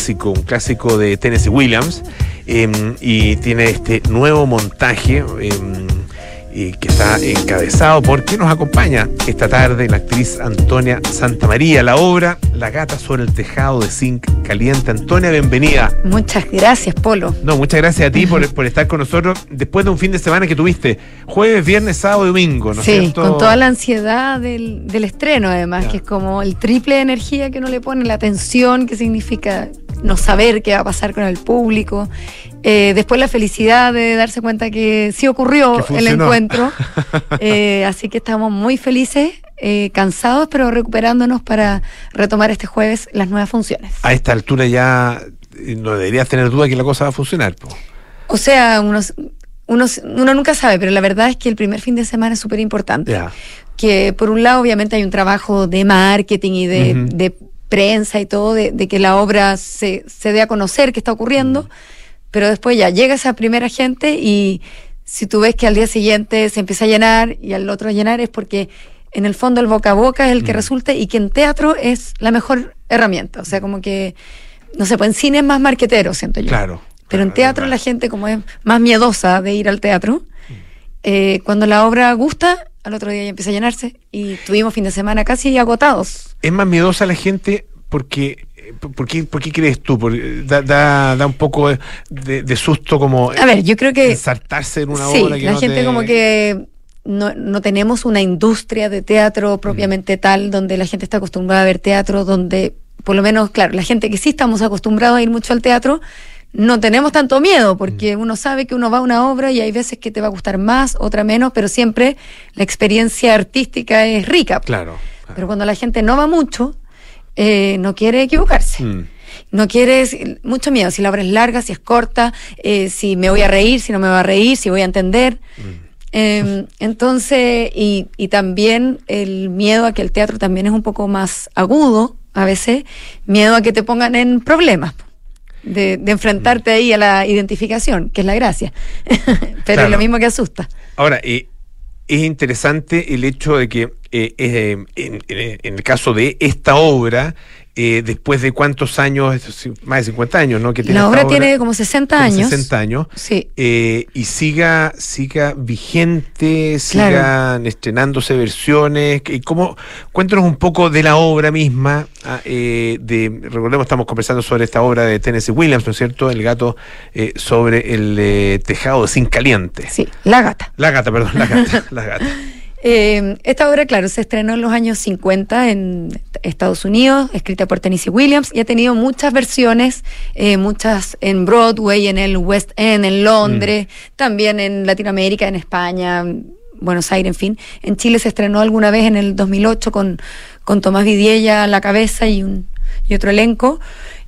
un clásico de Tennessee Williams, y tiene este nuevo montaje que está encabezado por quien nos acompaña esta tarde, la actriz Antonia Santamaría. La obra La gata sobre el tejado de zinc caliente. Antonia, bienvenida. Muchas gracias, Polo. No, muchas gracias a ti por estar con nosotros después de un fin de semana que tuviste jueves, viernes, sábado y domingo, ¿no es cierto? Con toda la ansiedad del estreno, además, que es como el triple de energía que uno le pone, la tensión que significa no saber qué va a pasar con el público. Después la felicidad de darse cuenta que sí ocurrió el encuentro. Así que estamos muy felices, cansados, pero recuperándonos para retomar este jueves las nuevas funciones. A esta altura ya no deberías tener duda que la cosa va a funcionar, po. O sea, uno nunca sabe, pero la verdad es que el primer fin de semana es súper importante. Yeah. Que por un lado obviamente hay un trabajo de marketing y de prensa y todo, de que la obra se dé a conocer qué está ocurriendo, pero después ya llega esa primera gente y si tú ves que al día siguiente se empieza a llenar y al otro a llenar, es porque en el fondo el boca a boca es el que resulta, y que en teatro es la mejor herramienta. O sea, como que, no sé, pues en cine es más marquetero, siento yo. Claro. Pero en teatro la gente como es más miedosa de ir al teatro, cuando la obra gusta, al otro día ya empieza a llenarse, y tuvimos fin de semana casi agotados. ¿Es más miedosa la gente porque... ¿Por qué crees tú? Da un poco de susto como... A ver, yo creo que... ensartarse en una obra que la gente como que... No tenemos una industria de teatro propiamente tal, donde la gente está acostumbrada a ver teatro, donde, por lo menos, claro, la gente que sí estamos acostumbrados a ir mucho al teatro, no tenemos tanto miedo, porque uno sabe que uno va a una obra y hay veces que te va a gustar más, otra menos, pero siempre la experiencia artística es rica. Claro. Pero cuando la gente no va mucho, no quiere equivocarse. No quiere, mucho miedo, si la obra es larga, si es corta, si me voy a reír, si no me voy a reír, si voy a entender. Entonces, y también el miedo a que el teatro también es un poco más agudo, a veces, miedo a que te pongan en problemas, de enfrentarte ahí a la identificación, que es la gracia. Pero claro, es lo mismo que asusta. Ahora, es interesante el hecho de que en el caso de esta obra, después de cuántos años, más de 50 años, ¿no? Que tiene la obra tiene como 60 años. 60 años. Sí. Y siga vigente, sigan estrenándose versiones. Cuéntanos un poco de la obra misma. Recordemos, estamos conversando sobre esta obra de Tennessee Williams, ¿no es cierto? El gato sobre el tejado de zinc caliente. Sí, La gata. La gata. Esta obra, claro, se estrenó en los años 50 en Estados Unidos, escrita por Tennessee Williams, y ha tenido muchas versiones, muchas en Broadway, en el West End, en Londres, también en Latinoamérica, en España, Buenos Aires, en fin. En Chile se estrenó alguna vez en el 2008 con Tomás Vidiella a la cabeza y otro elenco.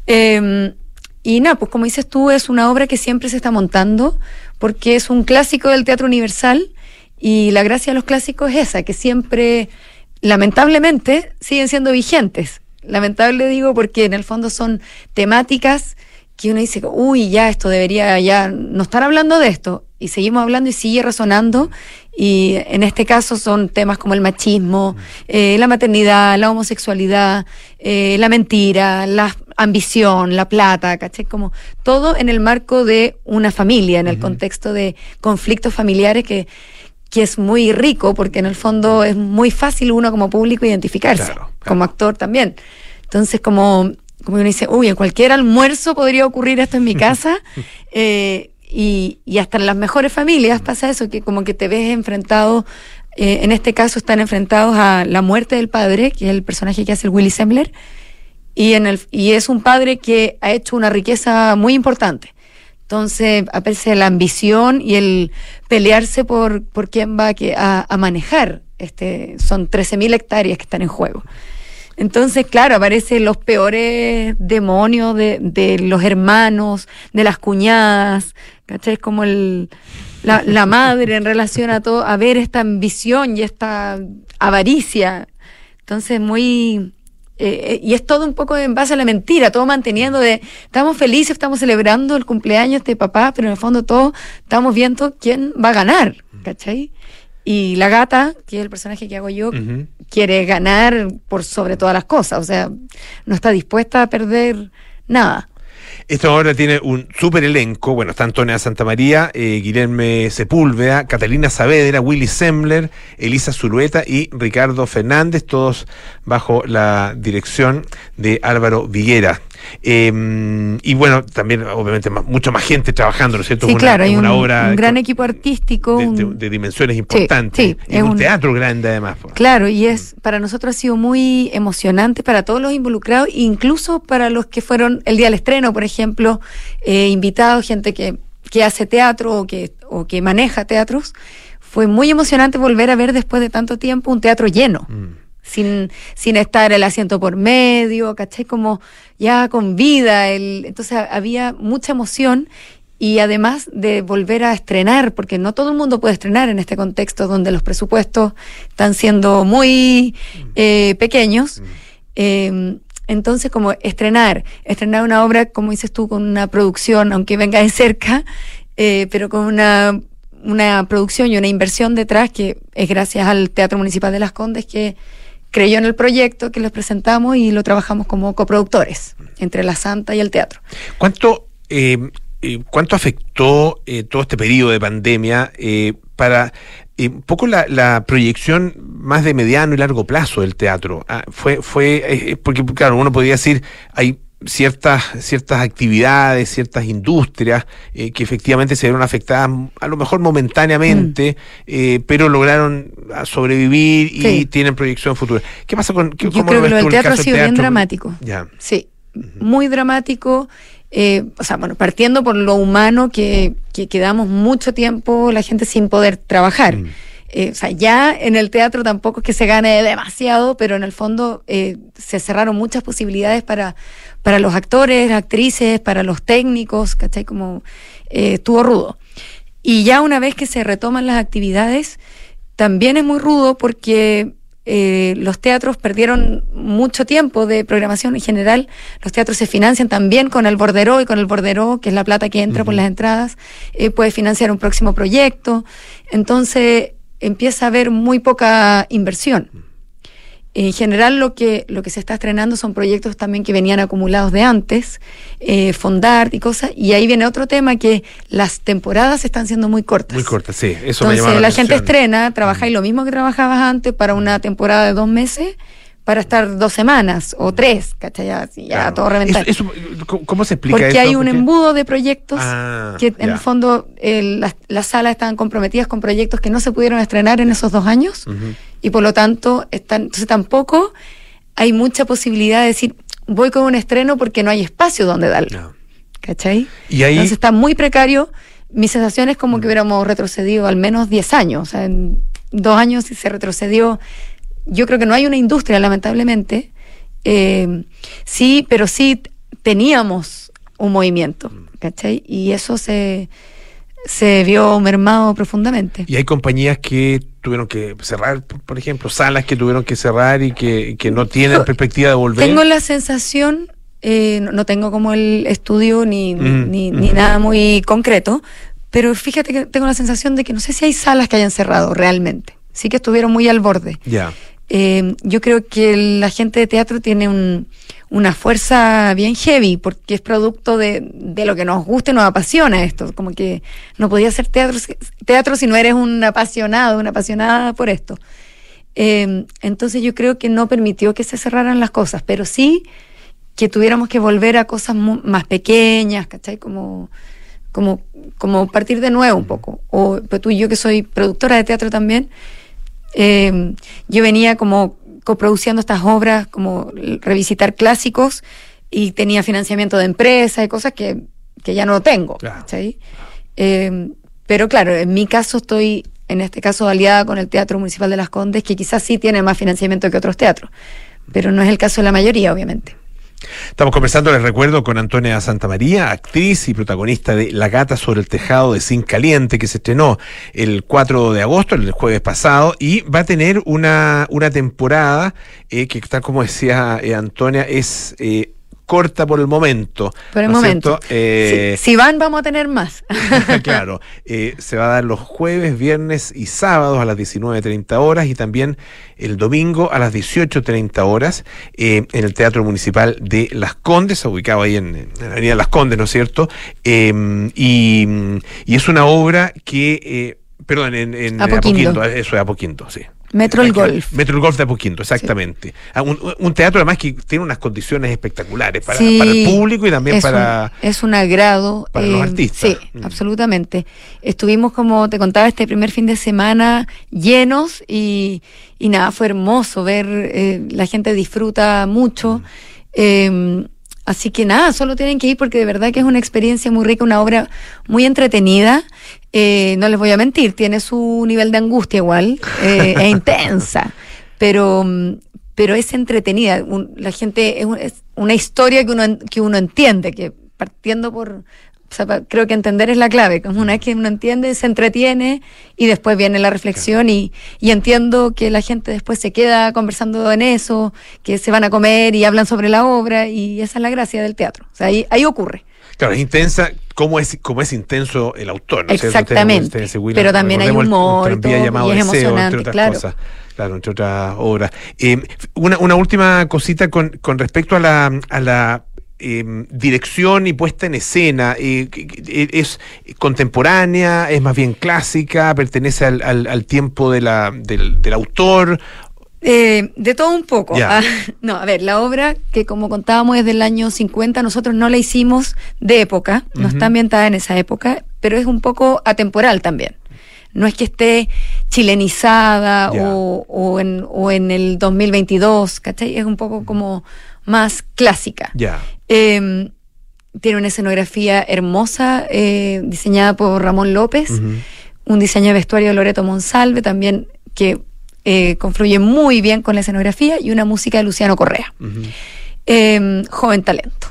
Y nada, pues como dices tú, es una obra que siempre se está montando, porque es un clásico del teatro universal. Y la gracia de los clásicos es esa, que siempre, lamentablemente, siguen siendo vigentes. Lamentable digo porque en el fondo son temáticas que uno dice, uy, ya esto debería ya no estar hablando de esto. Y seguimos hablando y sigue resonando. Y en este caso son temas como el machismo, la maternidad, la homosexualidad, la mentira, la ambición, la plata, ¿cachai? Como todo en el marco de una familia, en el contexto de conflictos familiares que es muy rico, porque en el fondo es muy fácil uno como público identificarse, claro. Como actor también. Entonces, como uno dice, uy, en cualquier almuerzo podría ocurrir esto en mi casa, y hasta en las mejores familias pasa eso, que como que te ves enfrentado, en este caso están enfrentados a la muerte del padre, que es el personaje que hace el Willy Sembler, y es un padre que ha hecho una riqueza muy importante. Entonces aparece la ambición y el pelearse por quién va a manejar. Son 13.000 hectáreas que están en juego. Entonces, claro, aparecen los peores demonios de los hermanos, de las cuñadas, ¿cachai? Es como la madre en relación a todo, a ver esta ambición y esta avaricia. Entonces, y es todo un poco en base a la mentira, todo manteniendo estamos felices, estamos celebrando el cumpleaños de papá, pero en el fondo todos estamos viendo quién va a ganar, ¿cachai? Y la gata, que es el personaje que hago yo, quiere ganar por sobre todas las cosas, o sea, no está dispuesta a perder nada. Esta obra tiene un súper elenco. Bueno, está Antonia Santamaría, Guilherme Sepúlveda, Catalina Saavedra, Willy Sembler, Elisa Zulueta y Ricardo Fernández, todos bajo la dirección de Álvaro Viguera. Y bueno, también obviamente mucha más gente trabajando, ¿no es cierto? Sí, claro, hay una obra un gran equipo artístico. De dimensiones importantes. Sí, y un teatro grande además. Claro, y para nosotros ha sido muy emocionante para todos los involucrados, incluso para los que fueron el día del estreno, por ejemplo, invitados, gente que hace teatro o que maneja teatros. Fue muy emocionante volver a ver después de tanto tiempo un teatro lleno. Sin estar el asiento por medio, ¿cachai? Como ya con vida. Entonces había mucha emoción, y además de volver a estrenar, porque no todo el mundo puede estrenar en este contexto donde los presupuestos están siendo muy pequeños. Entonces, como estrenar una obra, como dices tú, con una producción, aunque venga de cerca, pero con una producción y una inversión detrás, que es gracias al Teatro Municipal de Las Condes, que creyó en el proyecto, que les presentamos y lo trabajamos como coproductores entre la Santa y el teatro. ¿Cuánto afectó todo este periodo de pandemia para un poco la proyección más de mediano y largo plazo del teatro? Porque claro, uno podría decir, hay ciertas actividades, ciertas industrias que efectivamente se vieron afectadas a lo mejor momentáneamente, pero lograron sobrevivir y sí, tienen proyección futura. ¿Qué pasa con Yo creo que lo del teatro ha sido bien dramático. Ya. Sí, muy dramático. O sea, bueno, partiendo por lo humano, que quedamos mucho tiempo la gente sin poder trabajar. O sea, ya en el teatro tampoco es que se gane demasiado, pero en el fondo se cerraron muchas posibilidades para los actores, actrices, para los técnicos, ¿cachai? Como estuvo rudo. Y ya una vez que se retoman las actividades, también es muy rudo porque los teatros perdieron mucho tiempo de programación en general. Los teatros se financian también con el borderó, y con el borderó, que es la plata que entra por las entradas, puede financiar un próximo proyecto. Entonces empieza a haber muy poca inversión. En general lo que se está estrenando son proyectos también que venían acumulados de antes, Fondart y cosas, y ahí viene otro tema, que las temporadas están siendo muy cortas. Muy cortas, sí, eso entonces, me llama la gente atención. estrena, trabajáis lo mismo que trabajabas antes para una temporada de 2 meses, para estar 2 semanas o 3, ¿cachai? Ya Claro. todo reventar. ¿Cómo se explica Porque eso? hay un embudo de proyectos que en ya. el fondo las salas estaban comprometidas con proyectos que no se pudieron estrenar en esos 2 años, y por lo tanto entonces tampoco hay mucha posibilidad de decir voy con un estreno porque no hay espacio donde darlo. No. ¿Cachai? Y ahí, entonces está muy precario. Mi sensación es como que hubiéramos retrocedido al menos 10 años. O sea, en 2 años se retrocedió. Yo creo que no hay una industria, lamentablemente. Sí, pero sí teníamos un movimiento, ¿cachai? Y eso se vio mermado profundamente. y hay compañías que tuvieron que cerrar, por ejemplo, salas que tuvieron que cerrar y que no tienen perspectiva de volver. Tengo la sensación, no tengo como el estudio ni nada muy concreto, pero fíjate que tengo la sensación de que no sé si hay salas que hayan cerrado realmente. Sí que estuvieron muy al borde. Ya. Yo creo que la gente de teatro tiene una fuerza bien heavy, porque es producto de lo que nos gusta y nos apasiona esto. Como que no podía hacer teatro si no eres un apasionado, una apasionada por esto. Entonces yo creo que no permitió que se cerraran las cosas, pero sí que tuviéramos que volver a cosas más pequeñas, ¿cachai? Como partir de nuevo un poco. O pues tú y yo, que soy productora de teatro también, yo venía como coproduciendo estas obras, como revisitar clásicos, y tenía financiamiento de empresas y cosas que ya no tengo, Claro. ¿cachai? Pero claro, en mi caso estoy, en este caso, aliada con el Teatro Municipal de Las Condes, que quizás sí tiene más financiamiento que otros teatros, pero no es el caso de la mayoría, obviamente. Estamos conversando, les recuerdo, con Antonia Santamaría, actriz y protagonista de La Gata sobre el Tejado de Zinc Caliente, que se estrenó el 4 de agosto, el jueves pasado, y va a tener una temporada que, tal como decía Antonia, es corta por el momento. Por el ¿no es momento. cierto? Si van, vamos a tener más. Claro, se va a dar los jueves, viernes y sábados a las 19:30 horas y también el domingo a las 18:30 horas en el Teatro Municipal de Las Condes, ubicado ahí en la Avenida Las Condes, ¿no es cierto? Y es una obra que, perdón, en Apoquindo, eso es Apoquindo, sí. Metro El Golf. Metro El Golf de Apoquindo, exactamente. Sí. Un teatro además que tiene unas condiciones espectaculares para el público y también es un agrado. Para los artistas. Sí, absolutamente. Estuvimos, como te contaba, este primer fin de semana llenos y nada, fue hermoso ver, la gente disfruta mucho. Así que nada, solo tienen que ir porque de verdad que es una experiencia muy rica, una obra muy entretenida. No les voy a mentir, tiene su nivel de angustia igual, e intensa, pero es entretenida. La gente, es una historia que uno entiende, que partiendo por... O sea, creo que entender es la clave. Una vez que uno entiende, se entretiene y después viene la reflexión. Claro. Y entiendo que la gente después se queda conversando en eso, que se van a comer y hablan sobre la obra, y esa es la gracia del teatro. O sea, ahí ocurre. Claro, es intensa, como es intenso el autor, ¿no? Exactamente. Pero también hay humor y todo, y es emocionante, claro. Cosas. Claro, entre otras obras. Una última cosita con respecto a la dirección y puesta en escena. ¿Es contemporánea? ¿Es más bien clásica? ¿Pertenece al tiempo del autor? De todo un poco. Yeah. No, a ver, la obra, que como contábamos es del año 50, nosotros no la hicimos de época, no está ambientada en esa época, pero es un poco atemporal también. No es que esté chilenizada o en el 2022, ¿cachai? Es un poco como más clásica. Tiene una escenografía hermosa, diseñada por Ramón López, un diseño de vestuario de Loreto Monsalve, también que confluye muy bien con la escenografía, y una música de Luciano Correa. Joven talento.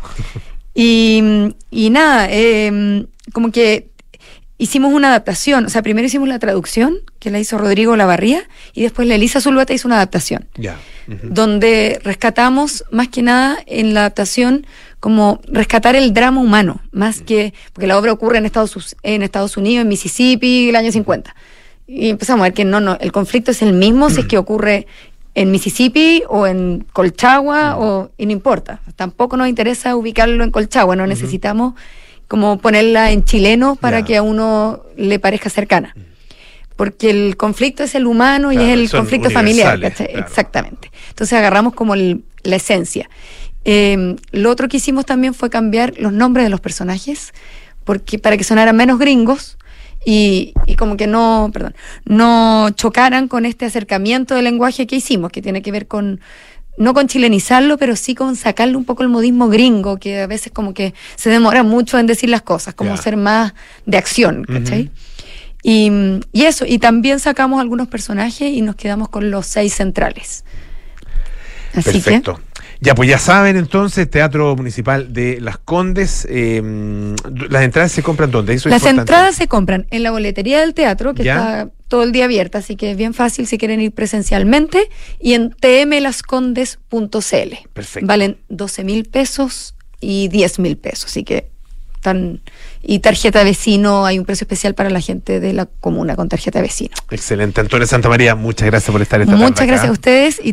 Y nada, como que hicimos una adaptación. O sea, primero hicimos la traducción, que la hizo Rodrigo Lavarría, y después la Elisa Zulueta hizo una adaptación. Donde rescatamos, más que nada, en la adaptación, como rescatar el drama humano, más que... Porque la obra ocurre en Estados Unidos, en Mississippi, el año 50. Y empezamos a ver que no, el conflicto es el mismo si es que ocurre en Mississippi o en Colchagua, y no importa. Tampoco nos interesa ubicarlo en Colchagua, no necesitamos como ponerla en chileno para que a uno le parezca cercana. Porque el conflicto es el humano, claro, y es el conflicto familiar. Claro. Exactamente. Entonces agarramos como la esencia. Lo otro que hicimos también fue cambiar los nombres de los personajes, porque para que sonaran menos gringos, y como que no chocaran con este acercamiento del lenguaje que hicimos, que tiene que ver con, no con chilenizarlo, pero sí con sacarle un poco el modismo gringo, que a veces como que se demora mucho en decir las cosas, como ser más de acción, ¿cachai? Y eso, y también sacamos algunos personajes y nos quedamos con los 6 centrales. Así perfecto. Que... Ya, pues ya saben, entonces, Teatro Municipal de Las Condes. ¿Las entradas se compran dónde? Eso las entradas se compran en la boletería del teatro, que está todo el día abierta, así que es bien fácil si quieren ir presencialmente, y en tmlascondes.cl. Perfecto. Valen 12,000 pesos y 10,000 pesos, así que y tarjeta de vecino, hay un precio especial para la gente de la comuna con tarjeta de vecino. Excelente. Antonio Santamaría, muchas gracias por estar esta tarde acá. Muchas gracias a ustedes.